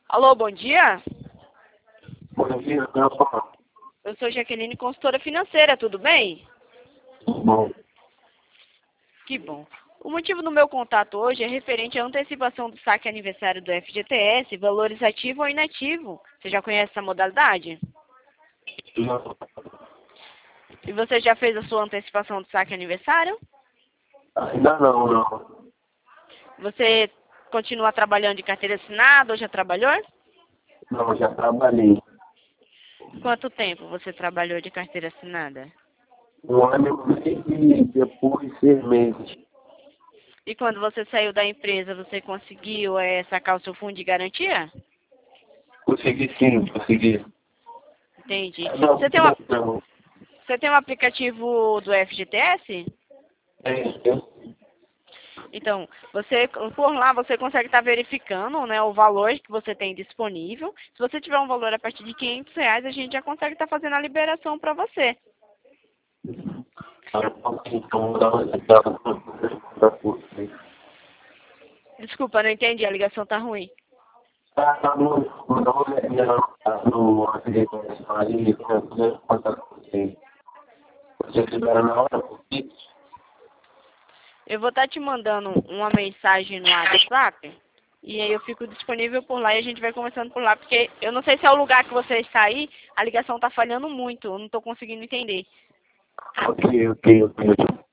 Alô, bom dia. Bom dia, Rafa. Eu sou Jaqueline, consultora financeira, tudo bem? Tudo bom? Que bom. O motivo do meu contato hoje é referente à antecipação do saque aniversário do FGTS, valores ativo ou inativo. Você já conhece essa modalidade? Já- E você já fez a sua antecipação do saque aniversário? Ainda não. Você continua trabalhando de carteira assinada ou já trabalhou? Não, já trabalhei. Quanto tempo você trabalhou de carteira assinada? Um ano e depois 6 meses. E quando você saiu da empresa, você conseguiu sacar o seu fundo de garantia? Consegui sim, consegui. Entendi. Não, não. Você tem um aplicativo do FGTS? É. Então, por lá você consegue estar verificando, né, o valor que você tem disponível. Se você tiver um valor a partir de R$ 500, a gente já consegue estar fazendo a liberação para você. Então, dá uma olhada para você. Desculpa, não entendi, a ligação tá ruim. Tá bom, vou dar uma olhadinha no acidente ali, contar com você. Você libera na hora, porque Eu vou estar te mandando uma mensagem no WhatsApp e aí eu fico disponível por lá e a gente vai conversando por lá, porque eu não sei se é o lugar que você está aí, a ligação tá falhando muito, eu não estou conseguindo entender. ok.